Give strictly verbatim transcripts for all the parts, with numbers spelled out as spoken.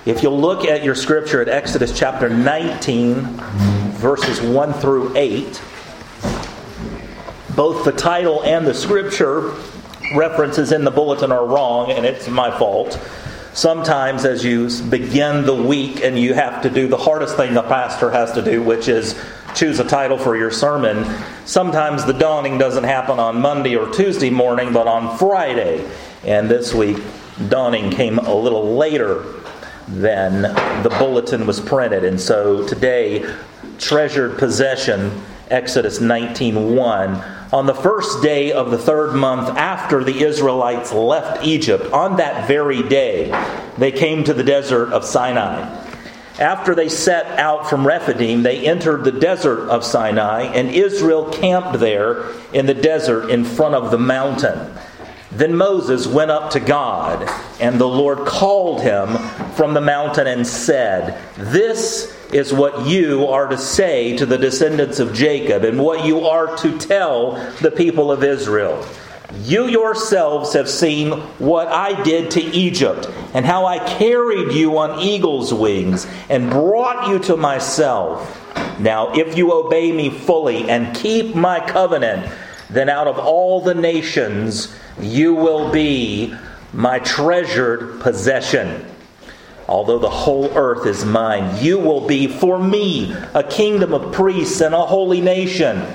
If you'll look at your scripture at Exodus chapter nineteen, verses one through eight, both the title and the scripture references in the bulletin are wrong, and it's my fault. Sometimes as you begin the week and you have to do the hardest thing a pastor has to do, which is choose a title for your sermon, sometimes the dawning doesn't happen on Monday or Tuesday morning, but on Friday. And this week, dawning came a little later than the bulletin was printed. And so today, treasured possession, Exodus nineteen one. On the first day of the third month after the Israelites left Egypt, on that very day, they came to the desert of Sinai. After they set out from Rephidim, they entered the desert of Sinai, and Israel camped there in the desert in front of the mountain. Then Moses went up to God, and the Lord called him from the mountain and said, "This is what you are to say to the descendants of Jacob, and what you are to tell the people of Israel. You yourselves have seen what I did to Egypt, and how I carried you on eagle's wings, and brought you to myself. Now if you obey me fully, and keep my covenant, then out of all the nations you will be my treasured possession. Although the whole earth is mine, you will be for me a kingdom of priests and a holy nation.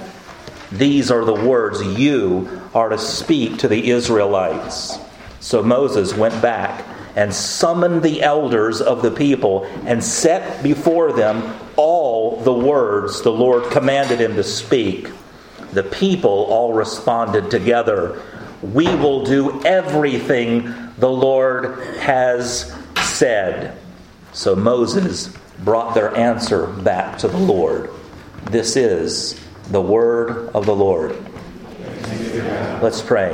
These are the words you are to speak to the Israelites." So Moses went back and summoned the elders of the people and set before them all the words the Lord commanded him to speak. The people all responded together, "We will do everything the Lord has said." So Moses brought their answer back to the Lord. This is the word of the Lord. Let's pray.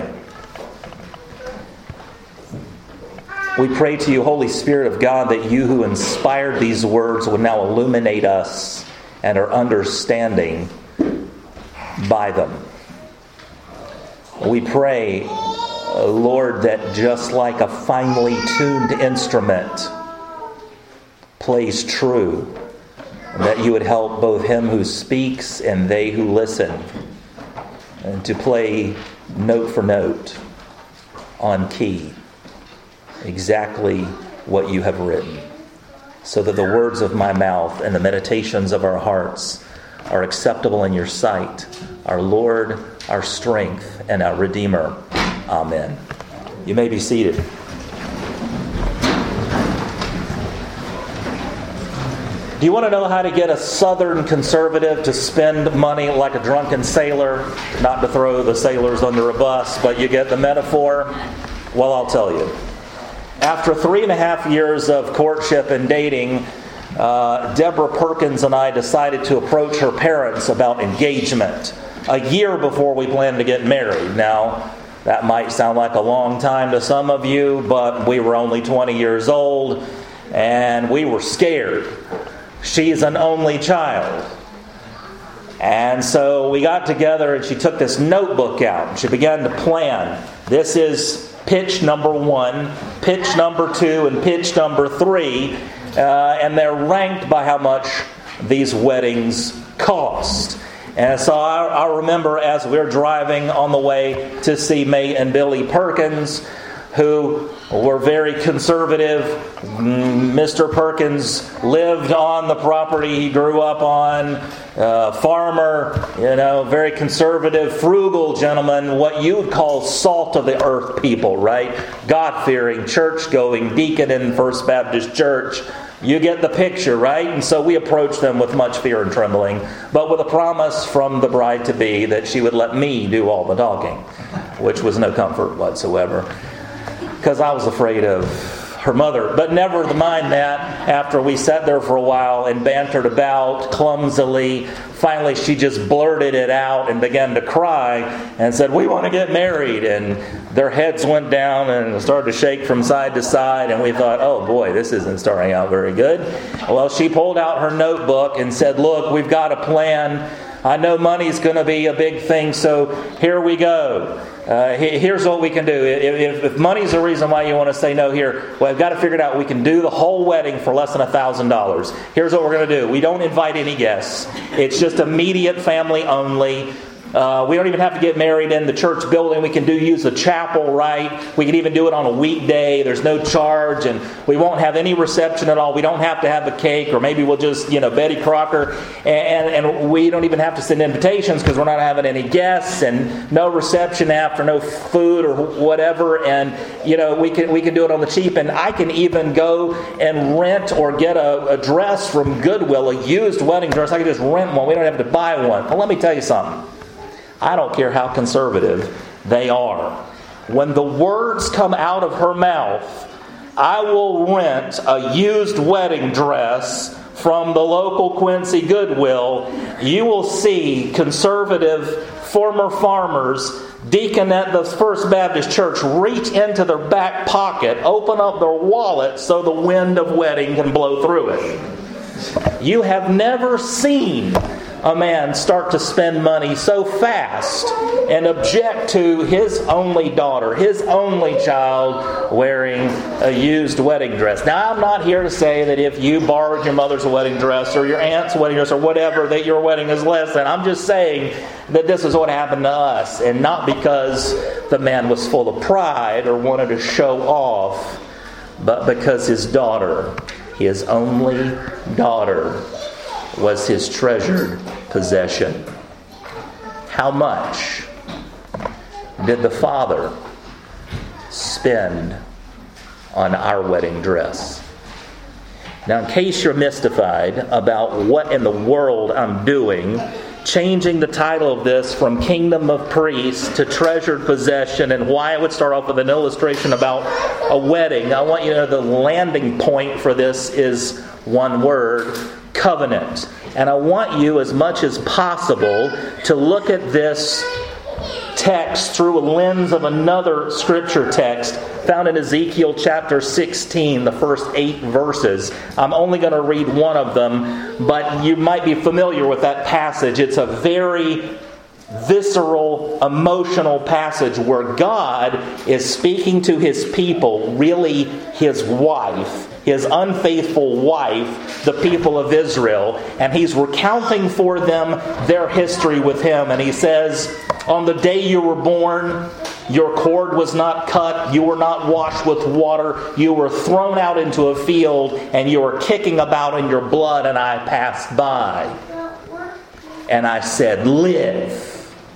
We pray to you, Holy Spirit of God, that you who inspired these words would now illuminate us and our understanding by them. We pray, Lord, that just like a finely tuned instrument plays true, that you would help both him who speaks and they who listen, and to play note for note, on key, exactly what you have written, so that the words of my mouth and the meditations of our hearts are acceptable in your sight, our Lord, our strength, and our Redeemer. Amen. You may be seated. Do you want to know how to get a Southern conservative to spend money like a drunken sailor? Not to throw the sailors under a bus, but you get the metaphor? Well, I'll tell you. After three and a half years of courtship and dating, uh, Deborah Perkins and I decided to approach her parents about engagement a year before we planned to get married. Now, that might sound like a long time to some of you, but we were only twenty years old, and we were scared. She's an only child. And so we got together and she took this notebook out and she began to plan. This is pitch number one, pitch number two, and pitch number three. Uh, and they're ranked by how much these weddings cost. And so I, I remember as we were driving on the way to see May and Billy Perkins, who were very conservative. Mister Perkins lived on the property he grew up on. Uh, farmer, you know, very conservative, frugal gentleman, what you would call salt of the earth people, right? God-fearing, church-going, deacon in First Baptist Church. You get the picture, right? And so we approached them with much fear and trembling, but with a promise from the bride-to-be that she would let me do all the talking, which was no comfort whatsoever, because I was afraid of her mother. But never mind that, after we sat there for a while and bantered about clumsily, finally she just blurted it out and began to cry and said, "We want to get married." And their heads went down and started to shake from side to side, and we thought, oh boy, this isn't starting out very good. Well, she pulled out her notebook and said, "Look, we've got a plan. I know money's going to be a big thing, so here we go. Uh, here's what we can do. If, if money's the reason why you want to say no here, well, I've got to figure it out. We can do the whole wedding for less than one thousand dollars. Here's what we're going to do. We don't invite any guests. It's just immediate family only. Uh, we don't even have to get married in the church building. We can do use the chapel, right? We can even do it on a weekday. There's no charge, and we won't have any reception at all. We don't have to have a cake, or maybe we'll just, you know, Betty Crocker, and, and, and we don't even have to send invitations because we're not having any guests, and no reception after, no food or whatever. And you know, we can we can do it on the cheap, and I can even go and rent or get a, a dress from Goodwill, a used wedding dress. I can just rent one. We don't have to buy one. Well, let me tell you something. I don't care how conservative they are. When the words come out of her mouth, I will rent a used wedding dress from the local Quincy Goodwill, you will see conservative former farmers, deacon at the First Baptist Church, reach into their back pocket, open up their wallet so the wind of wedding can blow through it. You have never seen a man start to spend money so fast and object to his only daughter, his only child, wearing a used wedding dress. Now, I'm not here to say that if you borrowed your mother's wedding dress or your aunt's wedding dress or whatever, that your wedding is less than. I'm just saying that this is what happened to us, and not because the man was full of pride or wanted to show off, but because his daughter, his only daughter, was his treasured possession. How much did the father spend on our wedding dress? Now, in case you're mystified about what in the world I'm doing, changing the title of this from Kingdom of Priests to Treasured Possession, and why I would start off with an illustration about a wedding, I want you to know the landing point for this is one word: covenant. And I want you, as much as possible, to look at this text through a lens of another scripture text found in Ezekiel chapter sixteen, the first eight verses. I'm only going to read one of them, but you might be familiar with that passage. It's a very visceral, emotional passage where God is speaking to His people, really His wife, His unfaithful wife, the people of Israel, and He's recounting for them their history with Him. And He says, on the day you were born, your cord was not cut, you were not washed with water, you were thrown out into a field, and you were kicking about in your blood, and I passed by. And I said, live.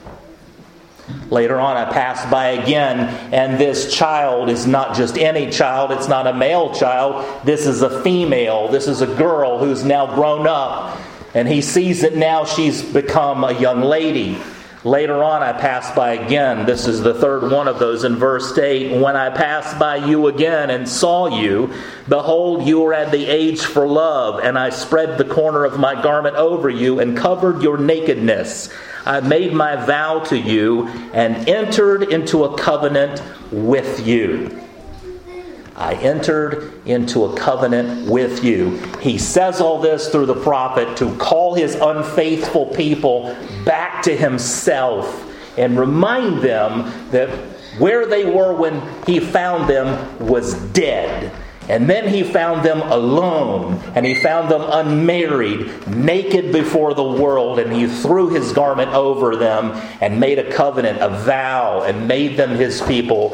Later on, I passed by again, and this child is not just any child. It's not a male child. This is a female. This is a girl who's now grown up. And he sees that now she's become a young lady. Later on, I passed by again. This is the third one of those in verse eight. When I passed by you again and saw you, behold, you were at the age for love, and I spread the corner of my garment over you and covered your nakedness. I made my vow to you and entered into a covenant with you. I entered into a covenant with you. He says all this through the prophet to call his unfaithful people back to himself and remind them that where they were when he found them was dead. And then he found them alone, and he found them unmarried, naked before the world, and he threw his garment over them and made a covenant, a vow, and made them his people,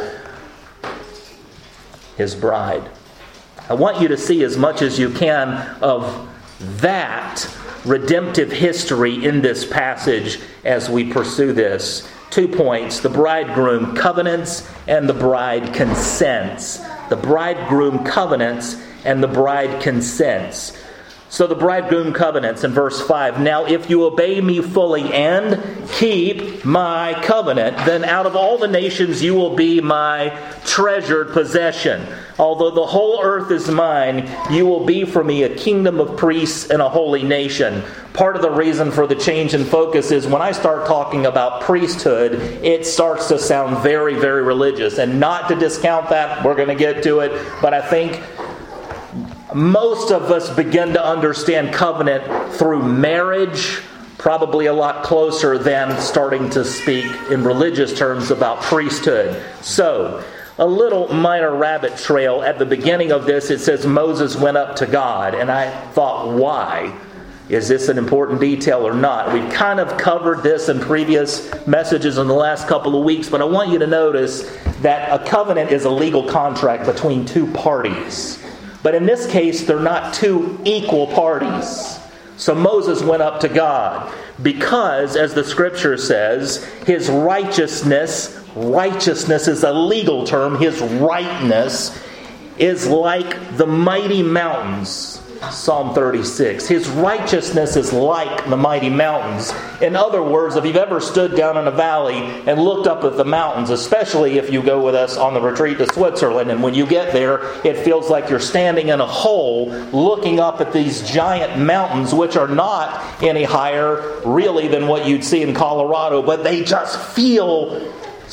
his bride. I want you to see as much as you can of that redemptive history in this passage as we pursue this. Two points: the bridegroom covenants and the bride consents. The bridegroom covenants and the bride consents. So the bridegroom covenants in verse five. Now if you obey me fully and keep my covenant, then out of all the nations you will be my treasured possession. Although the whole earth is mine, you will be for me a kingdom of priests and a holy nation. Part of the reason for the change in focus is when I start talking about priesthood, it starts to sound very, very religious. And not to discount that, we're going to get to it, but I think most of us begin to understand covenant through marriage probably a lot closer than starting to speak in religious terms about priesthood. So, a little minor rabbit trail. At the beginning of this, it says Moses went up to God. And I thought, why? Is this an important detail or not? We've kind of covered this in previous messages in the last couple of weeks, but I want you to notice that a covenant is a legal contract between two parties. But in this case, they're not two equal parties. So Moses went up to God because, as the Scripture says, his righteousness, righteousness is a legal term, his rightness is like the mighty mountains. Psalm thirty-six. His righteousness is like the mighty mountains. In other words, if you've ever stood down in a valley and looked up at the mountains, especially if you go with us on the retreat to Switzerland, and when you get there, it feels like you're standing in a hole looking up at these giant mountains, which are not any higher really than what you'd see in Colorado, but they just feel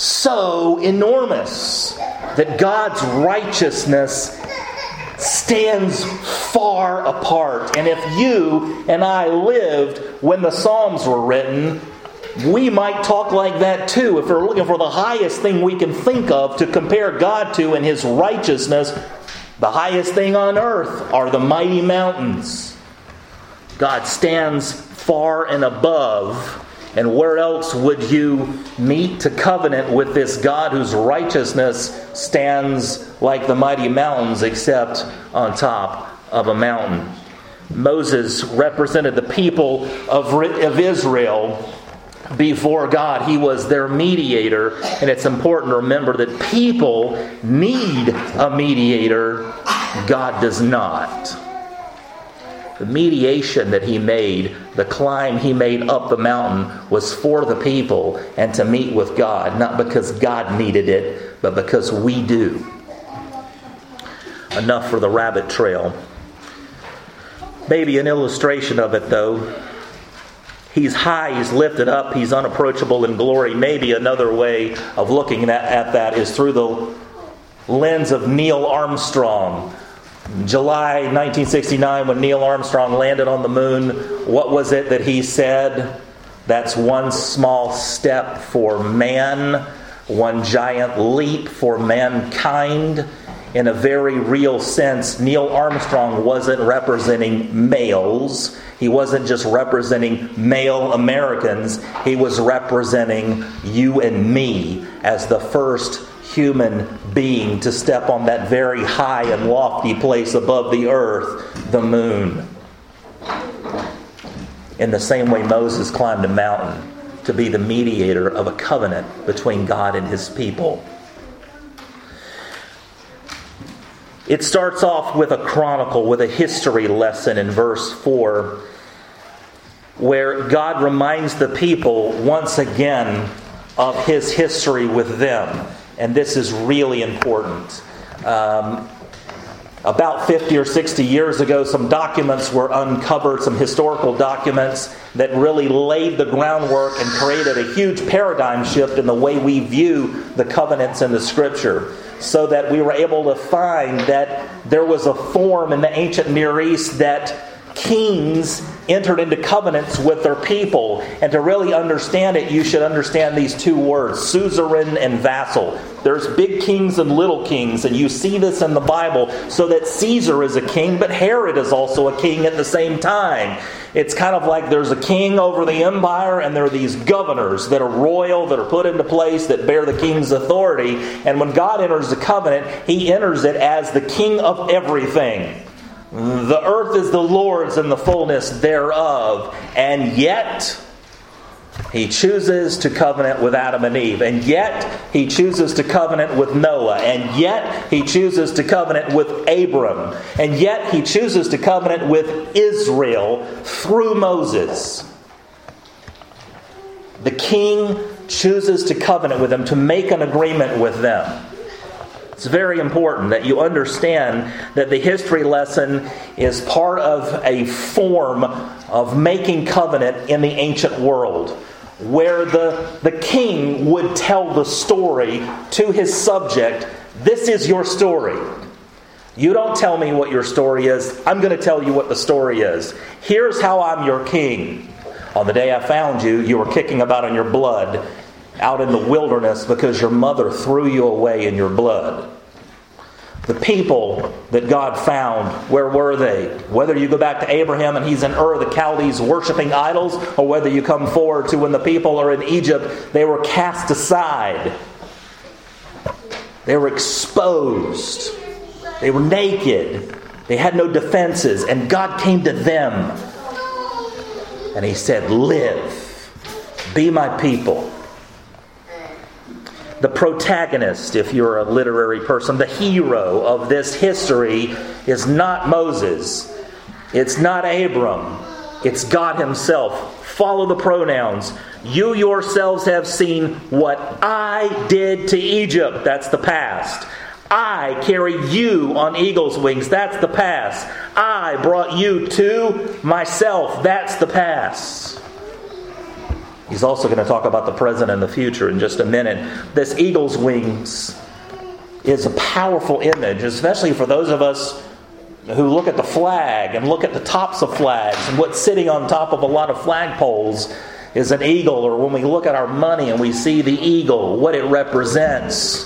so enormous that God's righteousness stands far apart. And if you and I lived when the Psalms were written, we might talk like that too. If we're looking for the highest thing we can think of to compare God to in His righteousness, the highest thing on earth are the mighty mountains. God stands far and above. And where else would you meet to covenant with this God whose righteousness stands like the mighty mountains except on top of a mountain? Moses represented the people of, of Israel before God. He was their mediator. And it's important to remember that people need a mediator. God does not. The mediation that he made, the climb he made up the mountain, was for the people and to meet with God. Not because God needed it, but because we do. Enough for the rabbit trail. Maybe an illustration of it, though. He's high, he's lifted up, he's unapproachable in glory. Maybe another way of looking at, at that is through the lens of Neil Armstrong. July nineteen sixty-nine, when Neil Armstrong landed on the moon, what was it that he said? That's one small step for man, one giant leap for mankind. In a very real sense, Neil Armstrong wasn't representing males. He wasn't just representing male Americans. He was representing you and me as the first human being to step on that very high and lofty place above the earth, the moon. In the same way Moses climbed a mountain to be the mediator of a covenant between God and His people. It starts off with a chronicle, with a history lesson in verse four, where God reminds the people once again of His history with them. And this is really important. Um, about fifty or sixty years ago, some documents were uncovered, some historical documents that really laid the groundwork and created a huge paradigm shift in the way we view the covenants in the Scripture. So that we were able to find that there was a form in the ancient Near East that kings entered into covenants with their people. And to really understand it, you should understand these two words, suzerain and vassal. There's big kings and little kings, and you see this in the Bible, so that Caesar is a king, but Herod is also a king at the same time. It's kind of like there's a king over the empire, and there are these governors that are royal, that are put into place, that bear the king's authority. And when God enters the covenant, He enters it as the king of everything. The earth is the Lord's and the fullness thereof. And yet, He chooses to covenant with Adam and Eve. And yet, He chooses to covenant with Noah. And yet, He chooses to covenant with Abram. And yet, He chooses to covenant with Israel through Moses. The king chooses to covenant with them, to make an agreement with them. It's very important that you understand that the history lesson is part of a form of making covenant in the ancient world, where the, the king would tell the story to his subject. This is your story. You don't tell me what your story is. I'm going to tell you what the story is. Here's how I'm your king. On the day I found you, you were kicking about in your blood out in the wilderness because your mother threw you away in your blood. The people that God found, where were they? Whether you go back to Abraham and he's in Ur the Chaldees worshiping idols, or whether you come forward to when the people are in Egypt, they were cast aside. They were exposed. They were naked. They had no defenses. And God came to them. And He said, live. Be my people. The protagonist, if you're a literary person, the hero of this history is not Moses. It's not Abram. It's God Himself. Follow the pronouns. You yourselves have seen what I did to Egypt. That's the past. I carried you on eagle's wings. That's the past. I brought you to myself. That's the past. He's also going to talk about the present and the future in just a minute. This eagle's wings is a powerful image, especially for those of us who look at the flag and look at the tops of flags, and what's sitting on top of a lot of flagpoles is an eagle. Or when we look at our money and we see the eagle, what it represents.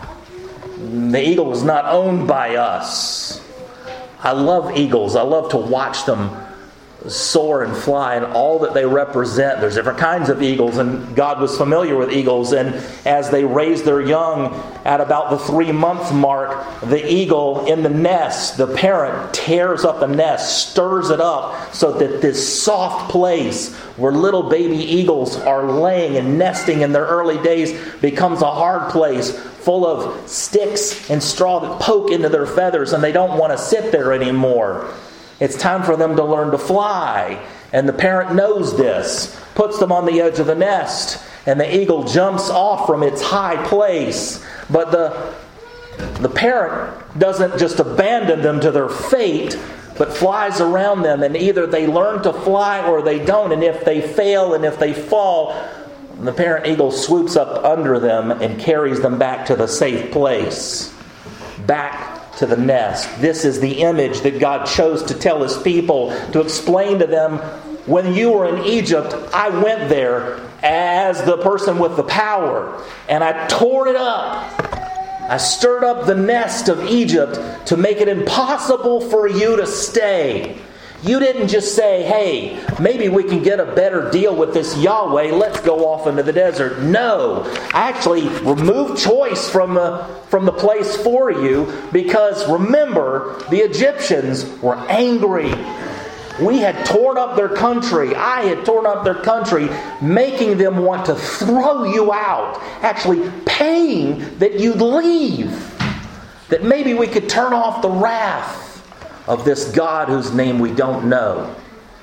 The eagle is not owned by us. I love eagles. I love to watch them soar and fly and all that they represent. There's different kinds of eagles, and God was familiar with eagles. And as they raised their young at about the three month mark, the eagle in the nest, the parent tears up the nest, stirs it up so that this soft place where little baby eagles are laying and nesting in their early days becomes a hard place full of sticks and straw that poke into their feathers, and they don't want to sit there anymore. It's time for them to learn to fly. And the parent knows this, puts them on the edge of the nest, and the eagle jumps off from its high place. But the, the parent doesn't just abandon them to their fate, but flies around them, and either they learn to fly or they don't. And if they fail and if they fall, the parent eagle swoops up under them and carries them back to the safe place. Back to the nest. This is the image that God chose to tell His people, to explain to them, when you were in Egypt, I went there as the person with the power, and I tore it up. I stirred up the nest of Egypt to make it impossible for you to stay. You didn't just say, hey, maybe we can get a better deal with this Yahweh. Let's go off into the desert. No. I actually removed choice from the, from the place for you, because remember, the Egyptians were angry. We had torn up their country. I had torn up their country, making them want to throw you out. Actually paying that you'd leave. That maybe we could turn off the wrath of this God whose name we don't know.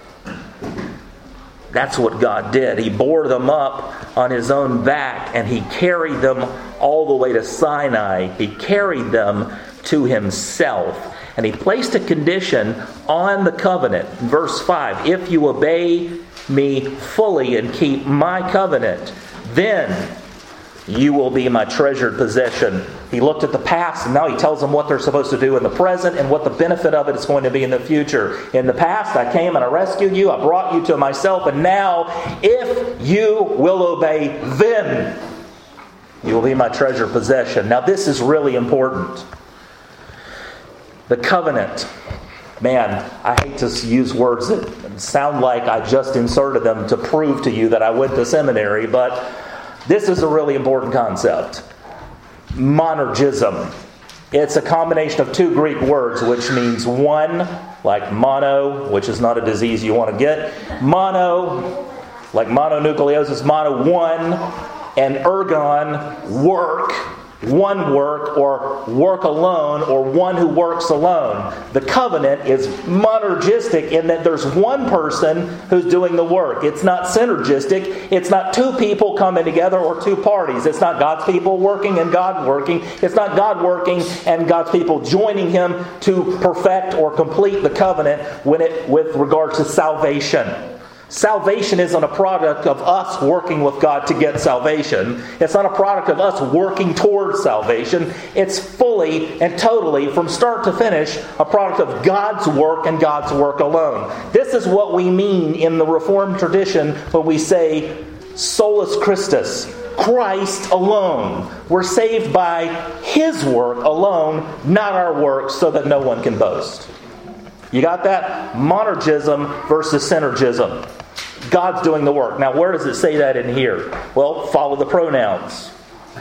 That's what God did. He bore them up on His own back, and He carried them all the way to Sinai. He carried them to Himself. And He placed a condition on the covenant. Verse five, if you obey me fully and keep my covenant, then you will be my treasured possession. He looked at the past, and now He tells them what they're supposed to do in the present and what the benefit of it is going to be in the future. In the past, I came and I rescued you. I brought you to myself. And now, if you will obey, then you will be my treasured possession. Now, this is really important. The covenant. Man, I hate to use words that sound like I just inserted them to prove to you that I went to seminary, but this is a really important concept. Monergism. It's a combination of two Greek words, which means one, like mono, which is not a disease you want to get. Mono, like mononucleosis, mono, one, and ergon, work. One work, or work alone, or one who works alone. The covenant is monergistic in that there's one person who's doing the work. It's not synergistic. It's not two people coming together or two parties. It's not God's people working and God working. It's not God working and God's people joining Him to perfect or complete the covenant when it with regard to salvation. Salvation isn't a product of us working with God to get salvation. It's not a product of us working towards salvation. It's fully and totally, from start to finish, a product of God's work and God's work alone. This is what we mean in the Reformed tradition when we say solus Christus, Christ alone. We're saved by His work alone, not our works, so that no one can boast. You got that? Monergism versus synergism. God's doing the work. Now, where does it say that in here? Well, follow the pronouns.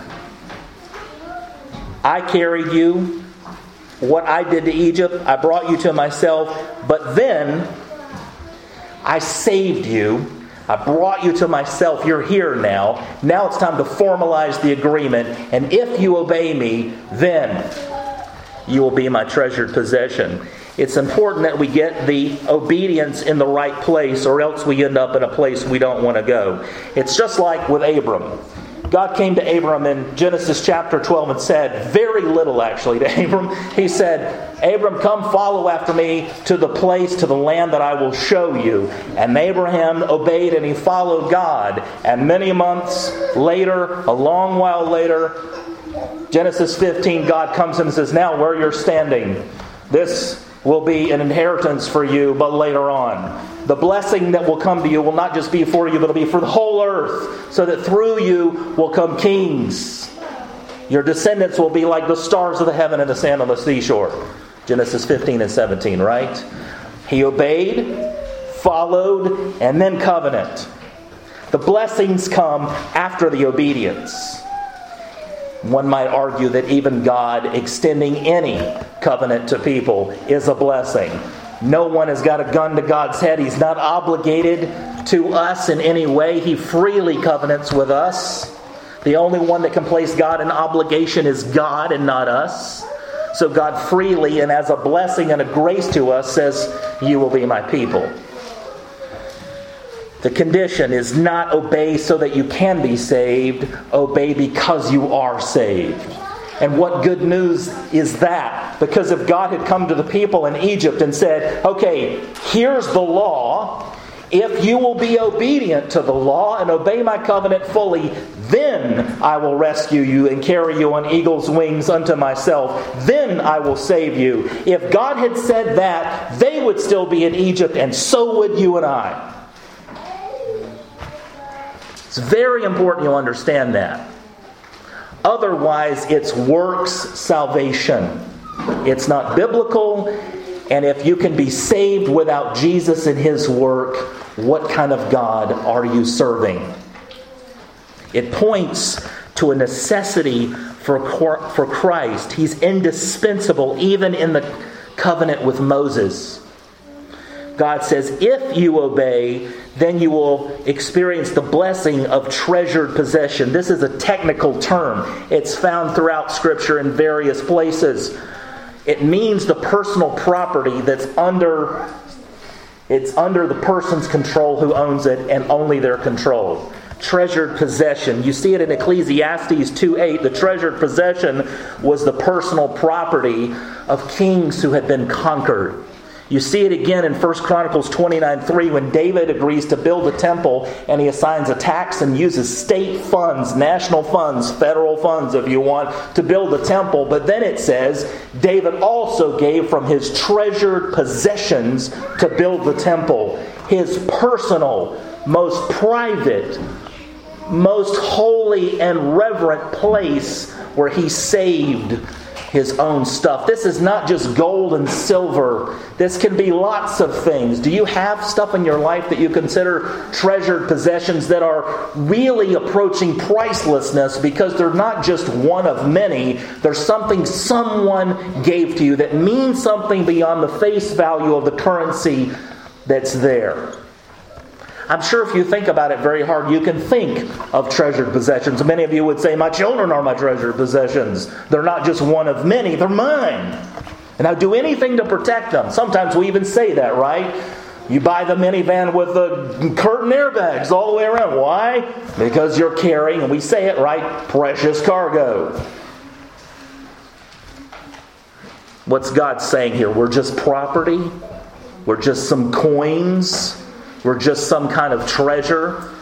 I carried you. What I did to Egypt, I brought you to myself. But then, I saved you. I brought you to myself. You're here now. Now it's time to formalize the agreement. And if you obey me, then you will be my treasured possession. It's important that we get the obedience in the right place, or else we end up in a place we don't want to go. It's just like with Abram. God came to Abram in Genesis chapter twelve and said, very little actually to Abram. He said, Abram, come follow after me to the place, to the land that I will show you. And Abraham obeyed and he followed God. And many months later, a long while later, Genesis fifteen, God comes and says, now where you're standing, this will be an inheritance for you, but later on. The blessing that will come to you will not just be for you, but it'll be for the whole earth, so that through you will come kings. Your descendants will be like the stars of the heaven and the sand on the seashore. Genesis fifteen and seventeen, right? He obeyed, followed, and then covenant. The blessings come after the obedience. One might argue that even God extending any covenant to people is a blessing. No one has got a gun to God's head. He's not obligated to us in any way. He freely covenants with us. The only one that can place God in obligation is God and not us. So God freely and as a blessing and a grace to us says, you will be my people. The condition is not obey so that you can be saved. Obey because you are saved. And what good news is that? Because if God had come to the people in Egypt and said, okay, here's the law. If you will be obedient to the law and obey my covenant fully, then I will rescue you and carry you on eagle's wings unto myself. Then I will save you. If God had said that, they would still be in Egypt, and so would you and I. It's very important you understand that. Otherwise, it's works salvation. It's not biblical. And if you can be saved without Jesus and His work, what kind of God are you serving? It points to a necessity for, for Christ. He's indispensable even in the covenant with Moses. God says, if you obey, then you will experience the blessing of treasured possession. This is a technical term. It's found throughout Scripture in various places. It means the personal property that's under, it's under the person's control who owns it, and only their control. Treasured possession. You see it in Ecclesiastes two eight. The treasured possession was the personal property of kings who had been conquered. You see it again in First Chronicles twenty-nine three when David agrees to build a temple and he assigns a tax and uses state funds, national funds, federal funds if you want, to build the temple. But then it says David also gave from his treasured possessions to build the temple. His personal, most private, most holy and reverent place where he saved his own stuff. This is not just gold and silver. This can be lots of things. Do you have stuff in your life that you consider treasured possessions that are really approaching pricelessness because they're not just one of many? There's something someone gave to you that means something beyond the face value of the currency that's there. I'm sure if you think about it very hard, you can think of treasured possessions. Many of you would say, my children are my treasured possessions. They're not just one of many, they're mine. And I do anything to protect them. Sometimes we even say that, right? You buy the minivan with the curtain airbags all the way around. Why? Because you're carrying, and we say it right, precious cargo. What's God saying here? We're just property? We're just some coins? we're just some kind of treasure.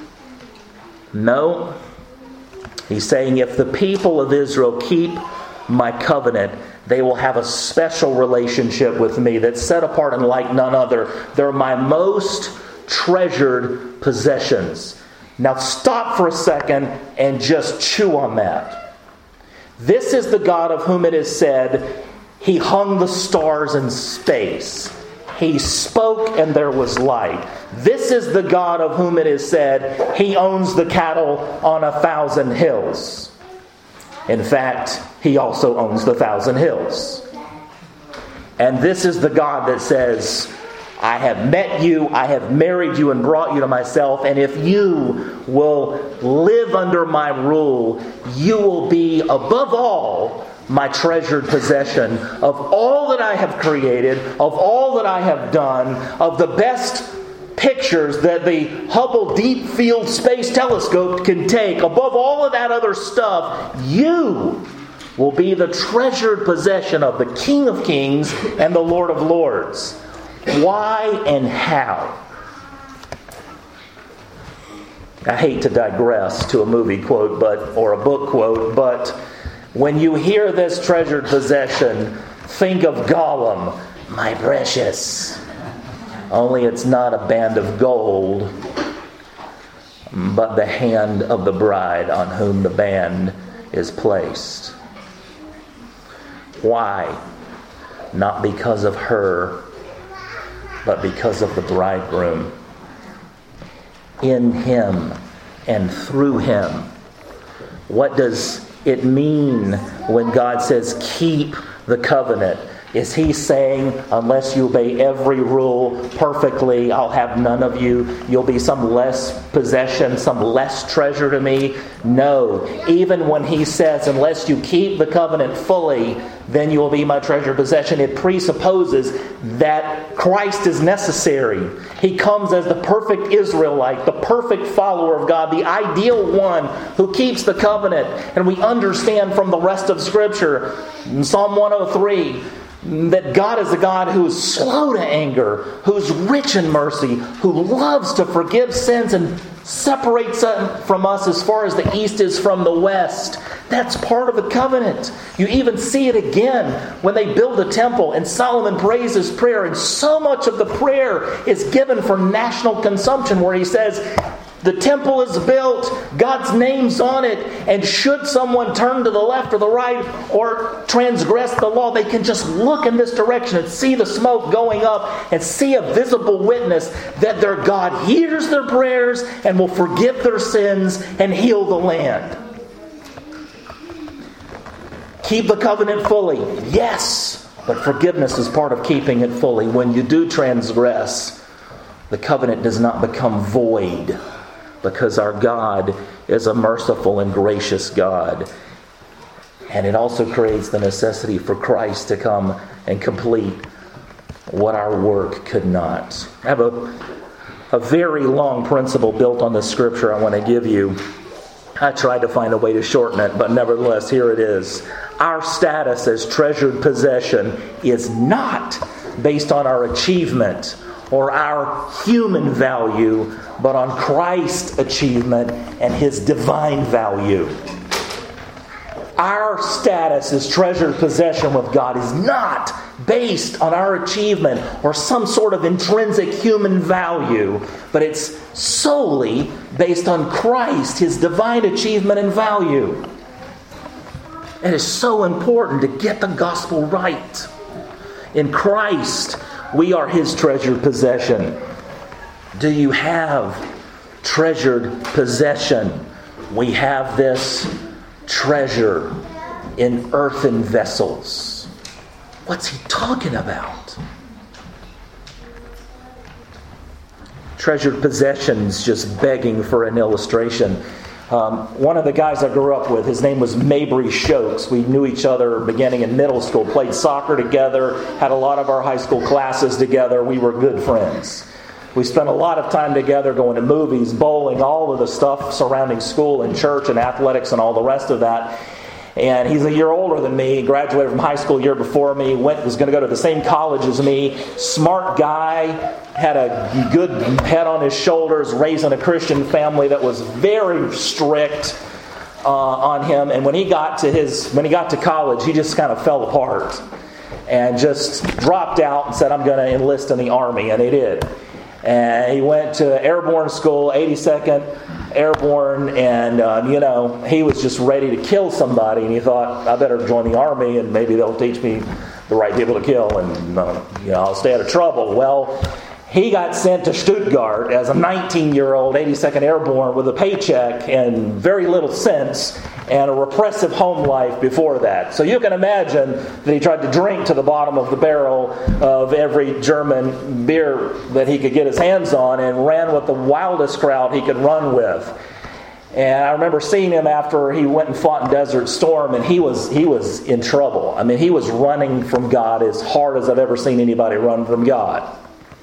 No. He's saying if the people of Israel keep my covenant, they will have a special relationship with me that's set apart and like none other. They're my most treasured possessions. Now stop for a second and just chew on that. This is the God of whom it is said, He hung the stars in space. He spoke and there was light. This is the God of whom it is said, He owns the cattle on a thousand hills. In fact, He also owns the thousand hills. And this is the God that says, I have met you, I have married you and brought you to myself, and if you will live under my rule, you will be above all my treasured possession of all that I have created, of all that I have done, of the best pictures that the Hubble Deep Field Space Telescope can take. Above all of that other stuff, you will be the treasured possession of the King of Kings and the Lord of Lords. Why and how? I hate to digress to a movie quote but or a book quote, but when you hear this treasured possession, think of Gollum, my precious. Only it's not a band of gold, but the hand of the bride on whom the band is placed. Why? Not because of her, but because of the bridegroom. In Him and through Him. What does it mean when God says, keep the covenant? Is He saying, unless you obey every rule perfectly, I'll have none of you? You'll be some less possession, some less treasure to me? No. Even when He says, unless you keep the covenant fully, then you will be my treasured possession, it presupposes that Christ is necessary. He comes as the perfect Israelite, the perfect follower of God, the ideal one who keeps the covenant. And we understand from the rest of Scripture, in Psalm one oh three, that God is a God who is slow to anger, who's rich in mercy, who loves to forgive sins and separates from us as far as the east is from the west. That's part of the covenant. You even see it again when they build a temple and Solomon prays his prayer, and so much of the prayer is given for national consumption, where he says, the temple is built, God's name's on it, and should someone turn to the left or the right or transgress the law, they can just look in this direction and see the smoke going up and see a visible witness that their God hears their prayers and will forgive their sins and heal the land. Keep the covenant fully. Yes, but forgiveness is part of keeping it fully. When you do transgress, the covenant does not become void, because our God is a merciful and gracious God. And it also creates the necessity for Christ to come and complete what our work could not. I have a, a very long principle built on this scripture I want to give you. I tried to find a way to shorten it, but nevertheless, here it is. Our status as treasured possession is not based on our achievement or our human value, but on Christ's achievement and His divine value. Our status as treasured possession with God is not based on our achievement or some sort of intrinsic human value, but it's solely based on Christ, His divine achievement and value. It is so important to get the gospel right. In Christ, we are His treasured possession. Do you have treasured possession? We have this treasure in earthen vessels. What's he talking about? Treasured possessions, just begging for an illustration. Um, one of the guys I grew up with, his name was Mabry Shokes. We knew each other beginning in middle school, played soccer together, had a lot of our high school classes together. We were good friends. We spent a lot of time together going to movies, bowling, all of the stuff surrounding school and church and athletics and all the rest of that. And he's a year older than me, graduated from high school a year before me, went was going to go to the same college as me, smart guy, had a good head on his shoulders, raised in a Christian family that was very strict uh, on him. And when he got to his when he got to college, he just kind of fell apart and just dropped out and said, I'm going to enlist in the Army. And he did. And he went to airborne school, eighty-second Airborne, and uh, you know, he was just ready to kill somebody, and he thought, I better join the Army, and maybe they'll teach me the right people to kill, and uh, you know, I'll stay out of trouble. Well, he got sent to Stuttgart as a nineteen-year-old eighty-second Airborne with a paycheck and very little sense and a repressive home life before that. So you can imagine that he tried to drink to the bottom of the barrel of every German beer that he could get his hands on and ran with the wildest crowd he could run with. And I remember seeing him after he went and fought in Desert Storm, and he was he was in trouble. I mean, he was running from God as hard as I've ever seen anybody run from God.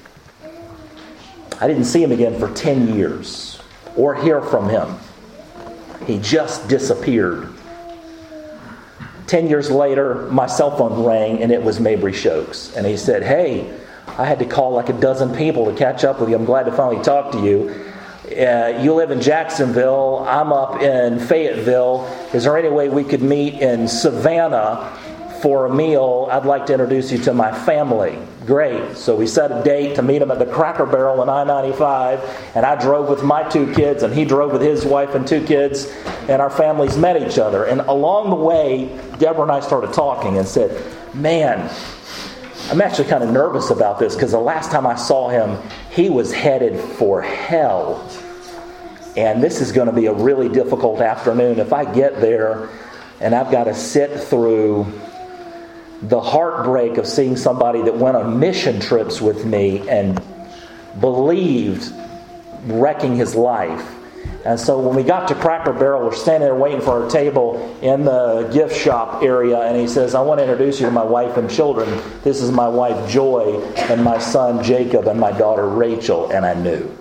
I didn't see him again for ten years or hear from him. He just disappeared. Ten years later, my cell phone rang, and it was Mabry Shokes. And he said, hey, I had to call like a dozen people to catch up with you. I'm glad to finally talk to you. Uh, you live in Jacksonville. I'm up in Fayetteville. Is there any way we could meet in Savannah for a meal? I'd like to introduce you to my family. Great. So we set a date to meet him at the Cracker Barrel on I ninety-five, and I drove with my two kids, and he drove with his wife and two kids, and our families met each other. And along the way, Deborah and I started talking and said, man, I'm actually kind of nervous about this, because the last time I saw him, he was headed for hell. And this is going to be a really difficult afternoon. If I get there and I've got to sit through the heartbreak of seeing somebody that went on mission trips with me and believed wrecking his life. And so when we got to Cracker Barrel, we're standing there waiting for our table in the gift shop area, and he says, I want to introduce you to my wife and children. This is my wife Joy and my son Jacob and my daughter Rachel. And I knew.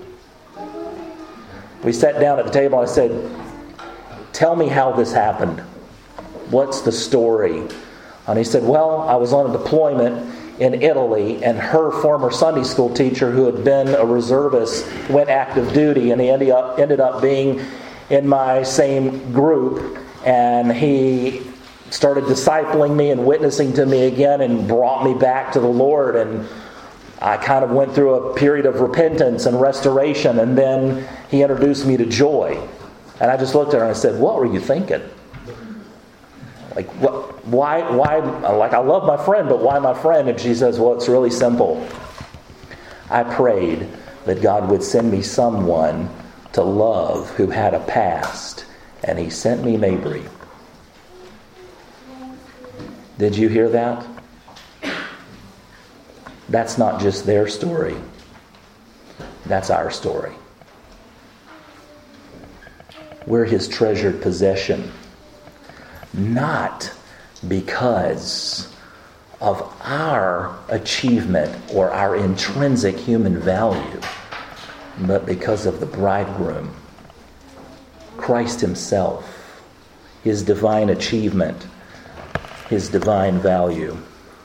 We sat down at the table, and I said, tell me how this happened. What's the story? And he said, well, I was on a deployment in Italy, and her former Sunday school teacher, who had been a reservist, went active duty, and he ended up, ended up being in my same group, and he started discipling me and witnessing to me again and brought me back to the Lord, and I kind of went through a period of repentance and restoration, and then he introduced me to Joy. And I just looked at her and I said, what were you thinking? Like, what, why, why, like, I love my friend, but why my friend? And she says, well, it's really simple. I prayed that God would send me someone to love who had a past, and he sent me Mabry. Did you hear that? That's not just their story. That's our story. We're his treasured possession. Not because of our achievement or our intrinsic human value, but because of the bridegroom, Christ himself, his divine achievement, his divine value.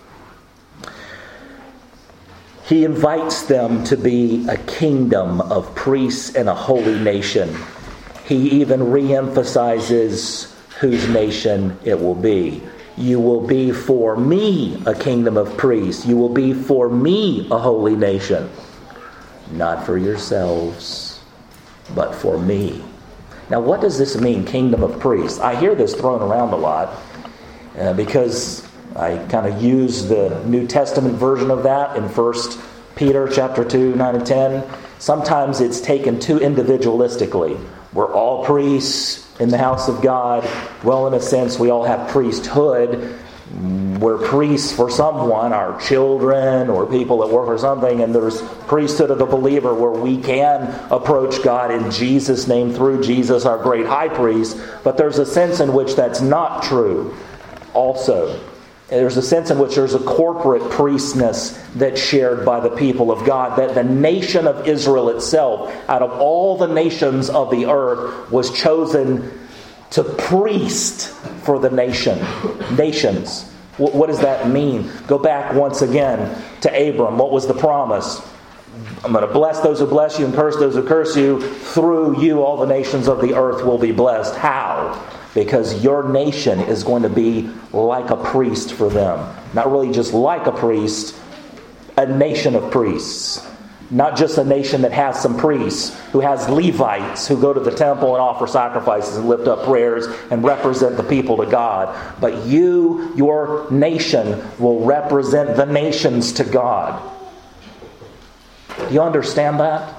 He invites them to be a kingdom of priests and a holy nation. He even re-emphasizes whose nation it will be. You will be for me a kingdom of priests. You will be for me a holy nation. Not for yourselves, but for me. Now, what does this mean, kingdom of priests? I hear this thrown around a lot uh, because I kind of use the New Testament version of that in First Peter chapter two, nine and ten. Sometimes it's taken too individualistically. We're all priests in the house of God. Well, in a sense, we all have priesthood. We're priests for someone, our children or people that work for something, and there's priesthood of the believer where we can approach God in Jesus' name through Jesus, our great high priest. But there's a sense in which that's not true also. There's a sense in which there's a corporate priestness that's shared by the people of God, that the nation of Israel itself, out of all the nations of the earth, was chosen to priest for the nation, nations. What, what does that mean? Go back once again to Abram. What was the promise? I'm going to bless those who bless you and curse those who curse you. Through you, all the nations of the earth will be blessed. How? Because your nation is going to be like a priest for them. Not really just like a priest, a nation of priests. Not just a nation that has some priests, who has Levites who go to the temple and offer sacrifices and lift up prayers and represent the people to God. But you, your nation, will represent the nations to God. Do you understand that?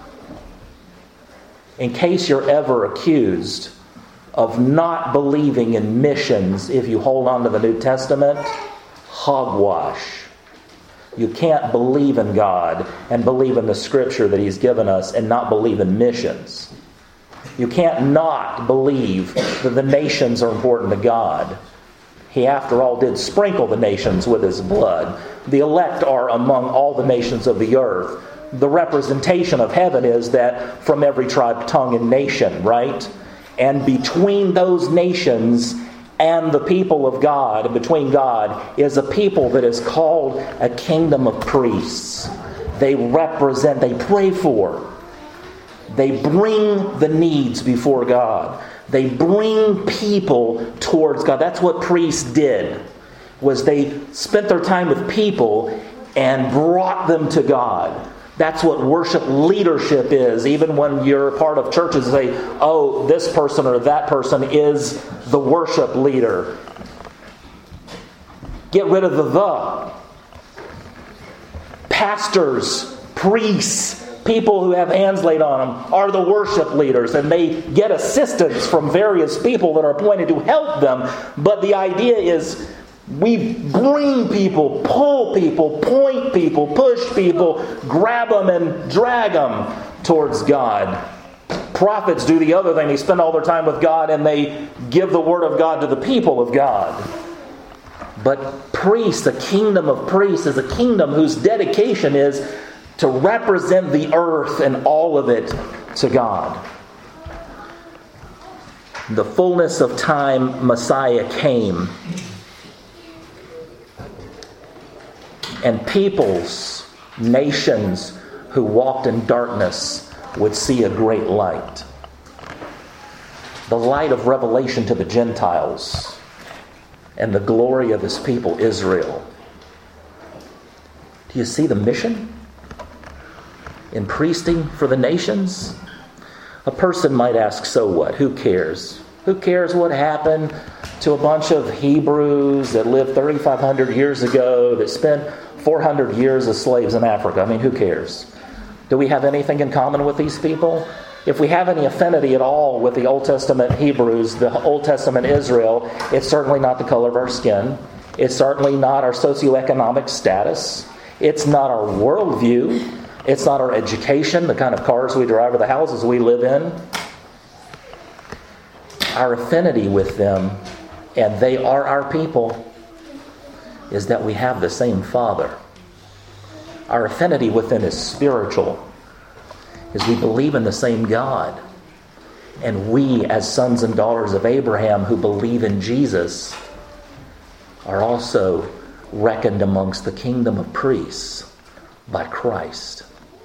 In case you're ever accused of not believing in missions if you hold on to the New Testament, hogwash. You can't believe in God and believe in the Scripture that He's given us and not believe in missions. You can't not believe that the nations are important to God. He, after all, did sprinkle the nations with His blood. The elect are among all the nations of the earth. The representation of heaven is that from every tribe, tongue, and nation, right? And between those nations and the people of God, between God, is a people that is called a kingdom of priests. They represent, they pray for, they bring the needs before God. They bring people towards God. That's what priests did, was they spent their time with people and brought them to God. That's what worship leadership is. Even when you're part of churches, say, oh, this person or that person is the worship leader. Get rid of the the. Pastors, priests, people who have hands laid on them are the worship leaders. And they get assistance from various people that are appointed to help them. But the idea is, we bring people, pull people, point people, push people, grab them and drag them towards God. Prophets do the other thing. They spend all their time with God and they give the word of God to the people of God. But priests, the kingdom of priests, is a kingdom whose dedication is to represent the earth and all of it to God. The fullness of time, Messiah came. And peoples, nations who walked in darkness would see a great light. The light of revelation to the Gentiles and the glory of His people, Israel. Do you see the mission in priesting for the nations? A person might ask, so what? Who cares? Who cares what happened to a bunch of Hebrews that lived thirty-five hundred years ago, that spent four hundred years as slaves in Africa? I mean, who cares? Do we have anything in common with these people? If we have any affinity at all with the Old Testament Hebrews, the Old Testament Israel, it's certainly not the color of our skin. It's certainly not our socioeconomic status. It's not our worldview. It's not our education, the kind of cars we drive or the houses we live in. Our affinity with them, and they are our people, is that we have the same Father. Our affinity with them is spiritual, is we believe in the same God. And we, as sons and daughters of Abraham who believe in Jesus, are also reckoned amongst the kingdom of priests by Christ.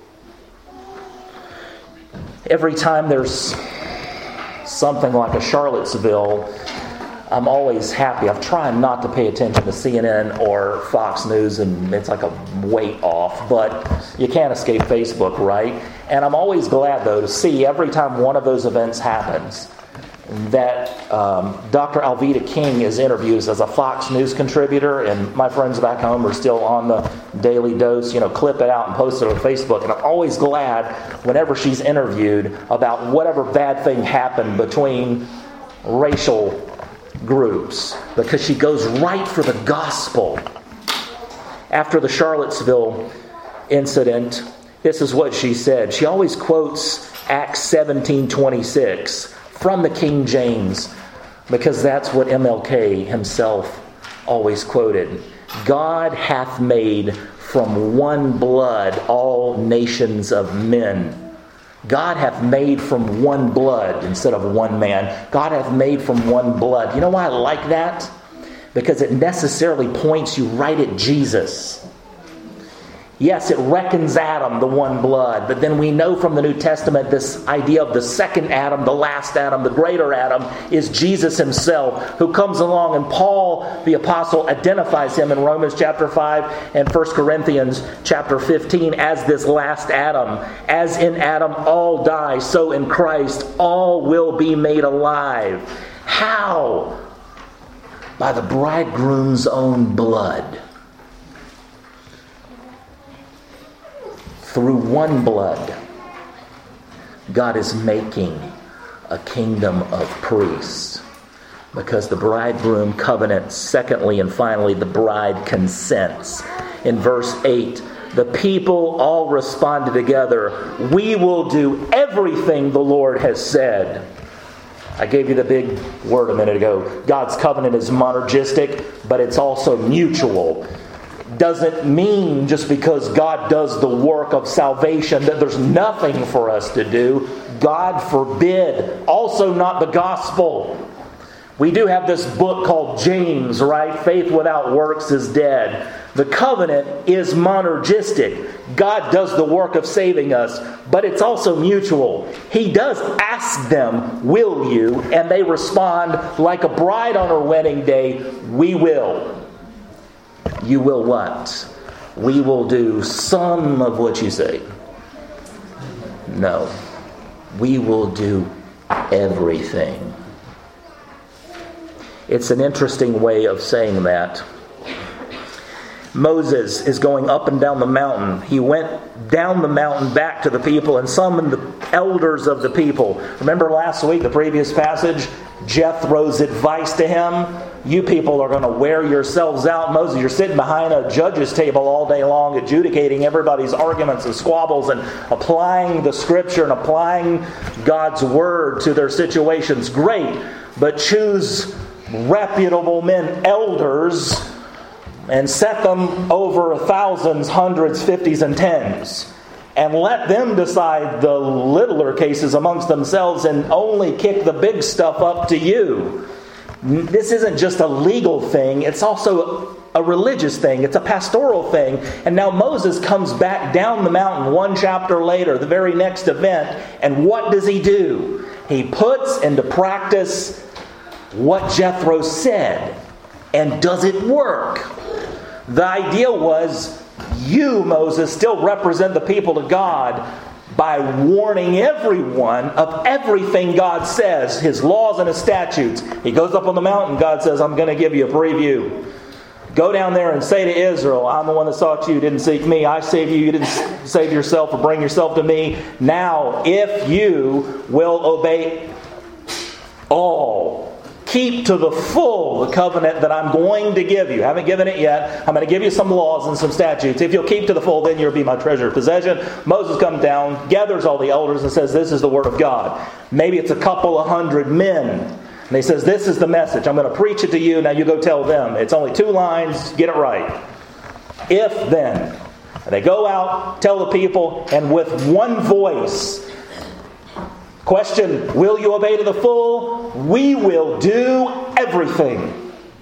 Every time there's something like a Charlottesville, I'm always happy. I've tried not to pay attention to C N N or Fox News, and it's like a weight off, but you can't escape Facebook, right? And I'm always glad, though, to see every time one of those events happens that um, Doctor Alveda King is interviewed as a Fox News contributor, and my friends back home are still on the Daily Dose, you know, clip it out and post it on Facebook. And I'm always glad whenever she's interviewed about whatever bad thing happened between racial groups, because she goes right for the gospel. After the Charlottesville incident, this is what she said. She always quotes Acts seventeen twenty-six from the King James, because that's what M L K himself always quoted. God hath made from one blood all nations of men God hath made from one blood instead of one man. God hath made from one blood. You know why I like that? Because it necessarily points you right at Jesus. Yes, it reckons Adam, the one blood. But then we know from the New Testament this idea of the second Adam, the last Adam, the greater Adam, is Jesus himself, who comes along. And Paul, the apostle, identifies him in Romans chapter five and First Corinthians chapter fifteen as this last Adam. As in Adam all die, so in Christ all will be made alive. How? By the bridegroom's own blood. Through one blood, God is making a kingdom of priests. Because the bridegroom covenants. Secondly and finally, the bride consents. In verse eight, the people all responded together, "We will do everything the Lord has said." I gave you the big word a minute ago. God's covenant is monergistic, but it's also mutual. Doesn't mean just because God does the work of salvation that there's nothing for us to do. God forbid. Also not the gospel. We do have this book called James, right? Faith without works is dead. The covenant is monergistic. God does the work of saving us, but it's also mutual. He does ask them, "Will you?" And they respond like a bride on her wedding day, "We will." You will what? We will do some of what you say. No. We will do everything. It's an interesting way of saying that. Moses is going up and down the mountain. He went down the mountain back to the people and summoned the elders of the people. Remember last week, the previous passage? Jethro's advice to him, "You people are going to wear yourselves out. Moses, you're sitting behind a judge's table all day long, adjudicating everybody's arguments and squabbles and applying the Scripture and applying God's Word to their situations. Great, but choose reputable men, elders, and set them over thousands, hundreds, fifties, and tens. And let them decide the littler cases amongst themselves and only kick the big stuff up to you." This isn't just a legal thing. It's also a religious thing. It's a pastoral thing. And now Moses comes back down the mountain one chapter later, the very next event. And what does he do? He puts into practice what Jethro said. And does it work? The idea was, you, Moses, still represent the people to God by warning everyone of everything God says, His laws and His statutes. He goes up on the mountain. God says, "I'm going to give you a preview. Go down there and say to Israel, I'm the one that sought you, didn't seek me. I saved you, you didn't save yourself or bring yourself to me. Now, if you will obey all, keep to the full the covenant that I'm going to give you." I haven't given it yet. I'm going to give you some laws and some statutes. If you'll keep to the full, then you'll be my treasured possession. Moses comes down, gathers all the elders and says, "This is the word of God." Maybe it's a couple of hundred men. And he says, "This is the message. I'm going to preach it to you. Now you go tell them. It's only two lines. Get it right. If then." And they go out, tell the people, and with one voice, question, will you obey to the full? We will do everything.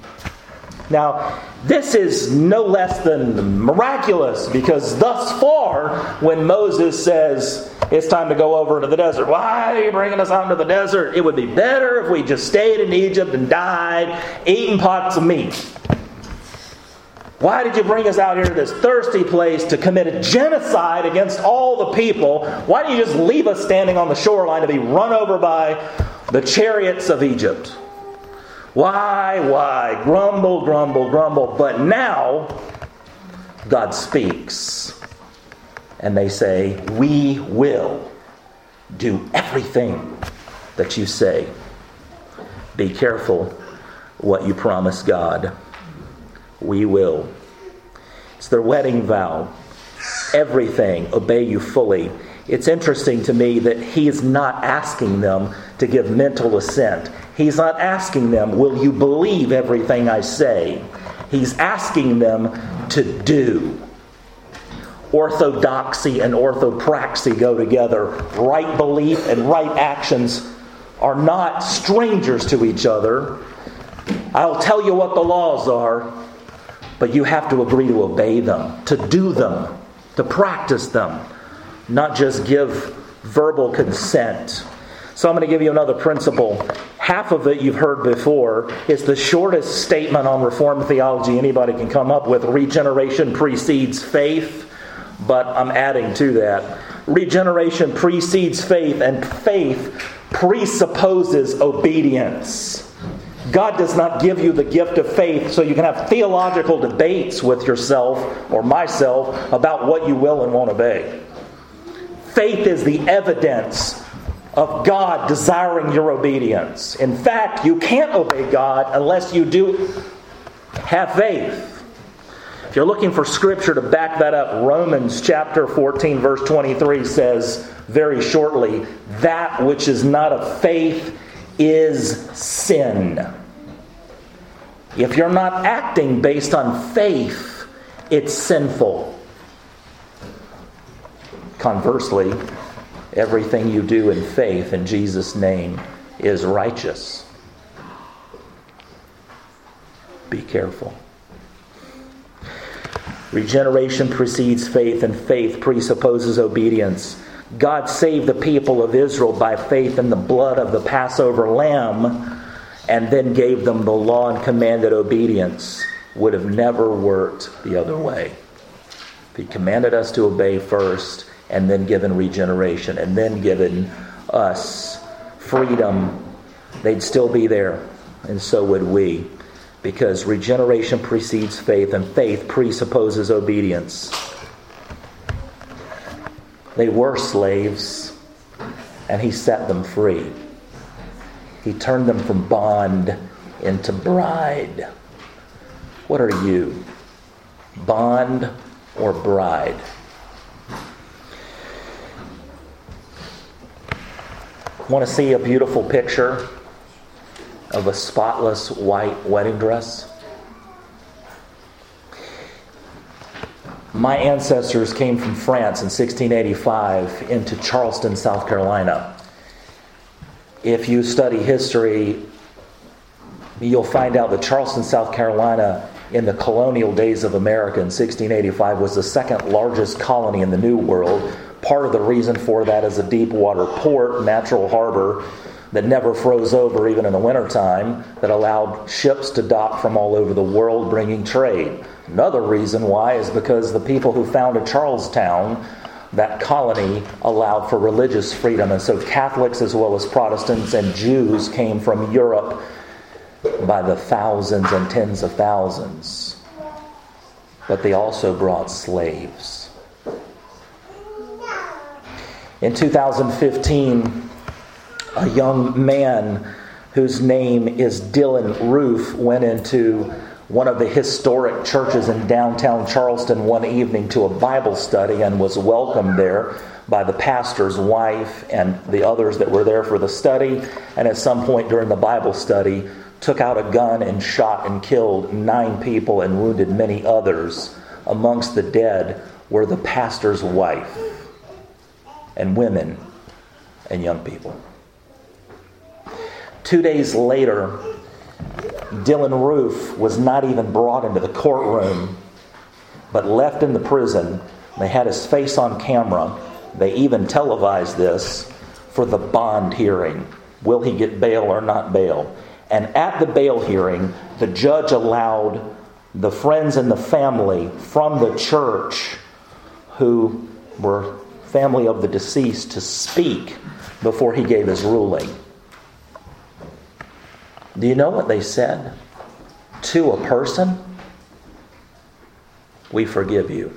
Now, this is no less than miraculous, because thus far, when Moses says, "It's time to go over to the desert," "Why are you bringing us out into the desert? It would be better if we just stayed in Egypt and died eating pots of meat. Why did you bring us out here to this thirsty place to commit a genocide against all the people? Why don't you just leave us standing on the shoreline to be run over by the chariots of Egypt?" Why, why? Grumble, grumble, grumble. But now, God speaks. And they say, "We will do everything that you say." Be careful what you promise God. We will. It's their wedding vow. Everything, obey you fully. It's interesting to me that he is not asking them to give mental assent. He's not asking them, "Will you believe everything I say?" He's asking them to do. orthodoxy and orthopraxy go together. Right belief and right actions are not strangers to each other. I'll tell you what the laws are, but you have to agree to obey them, to do them, to practice them, not just give verbal consent. So I'm going to give you another principle. Half of it you've heard before. It's the shortest statement on Reformed theology anybody can come up with. Regeneration precedes faith, but I'm adding to that. Regeneration precedes faith, and faith presupposes obedience. God does not give you the gift of faith so you can have theological debates with yourself or myself about what you will and won't obey. Faith is the evidence of God desiring your obedience. In fact, you can't obey God unless you do have faith. If you're looking for scripture to back that up, Romans chapter fourteen verse twenty-three says very shortly, that which is not of faith is sin. If you're not acting based on faith, it's sinful. Conversely, everything you do in faith in Jesus' name is righteous. Be careful. Regeneration precedes faith, and faith presupposes obedience. God saved the people of Israel by faith in the blood of the Passover lamb, and then gave them the law and commanded obedience. Would have never worked the other way. If He commanded us to obey first, and then given regeneration, and then given us freedom, they'd still be there, and so would we. Because regeneration precedes faith, and faith presupposes obedience. They were slaves, and He set them free. He turned them from bond into bride. What are you? Bond or bride? Want to see a beautiful picture of a spotless white wedding dress? My ancestors came from France in sixteen eighty-five into Charleston, South Carolina. If you study history, you'll find out that Charleston, South Carolina, in the colonial days of America in sixteen eighty-five, was the second largest colony in the New World. Part of the reason for that is a deep water port, natural harbor, that never froze over even in the wintertime, that allowed ships to dock from all over the world bringing trade. Another reason why is because the people who founded Charlestown, that colony, allowed for religious freedom. And so Catholics as well as Protestants and Jews came from Europe by the thousands and tens of thousands. But they also brought slaves. In two thousand fifteen, a young man whose name is Dylan Roof went into one of the historic churches in downtown Charleston one evening to a Bible study and was welcomed there by the pastor's wife and the others that were there for the study. And at some point during the Bible study, took out a gun and shot and killed nine people and wounded many others. Amongst the dead were the pastor's wife and women and young people. Two days later, Dylan Roof was not even brought into the courtroom, but left in the prison. They had his face on camera. They even televised this for the bond hearing. Will he get bail or not bail? And at the bail hearing, the judge allowed the friends and the family from the church who were family of the deceased to speak before he gave his ruling. Do you know what they said? To a person, we forgive you.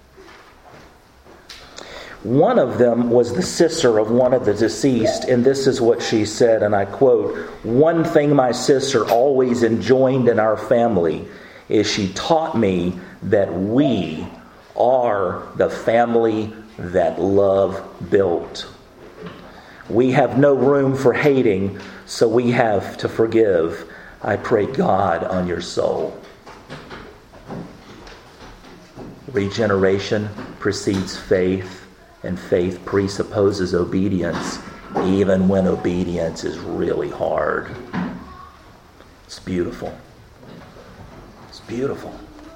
One of them was the sister of one of the deceased, and this is what she said, and I quote, "One thing my sister always enjoined in our family is she taught me that we are the family that love built. We have no room for hating, so we have to forgive. I pray God on your soul." Regeneration precedes faith, and faith presupposes obedience, even when obedience is really hard. It's beautiful. It's beautiful.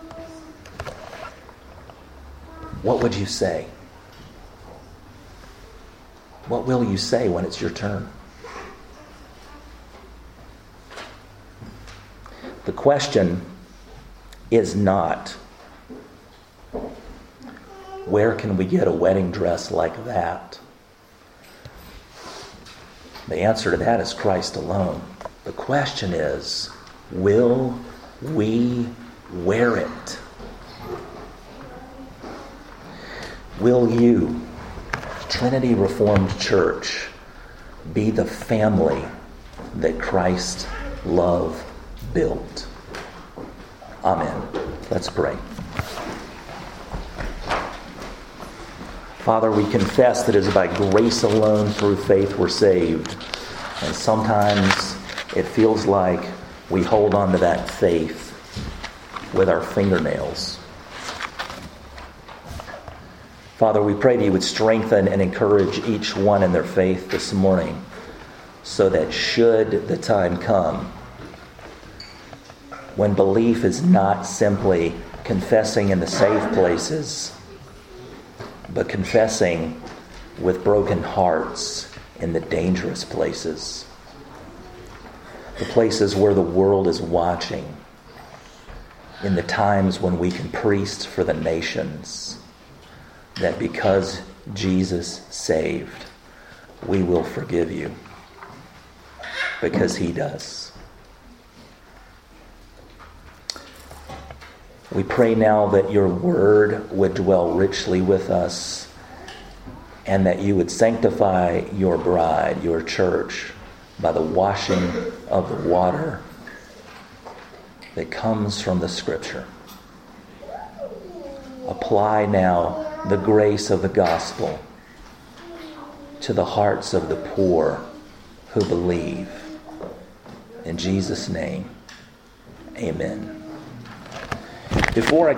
What would you say? What will you say when it's your turn? The question is not, where can we get a wedding dress like that? The answer to that is Christ alone. The question is, will we wear it? Will you, Trinity Reformed Church, be the family that Christ's love built? Amen. Let's pray. Father, we confess that it is by grace alone, through faith, we're saved. And sometimes it feels like we hold on to that faith with our fingernails. Father, we pray that you would strengthen and encourage each one in their faith this morning, so that should the time come when belief is not simply confessing in the safe places, but confessing with broken hearts in the dangerous places, the places where the world is watching, in the times when we can preach for the nations, that because Jesus saved, we will forgive you, because he does. We pray now that your word would dwell richly with us, and that you would sanctify your bride, your church, by the washing of the water that comes from the Scripture. Apply now the grace of the gospel to the hearts of the poor who believe. In Jesus' name, amen. Before I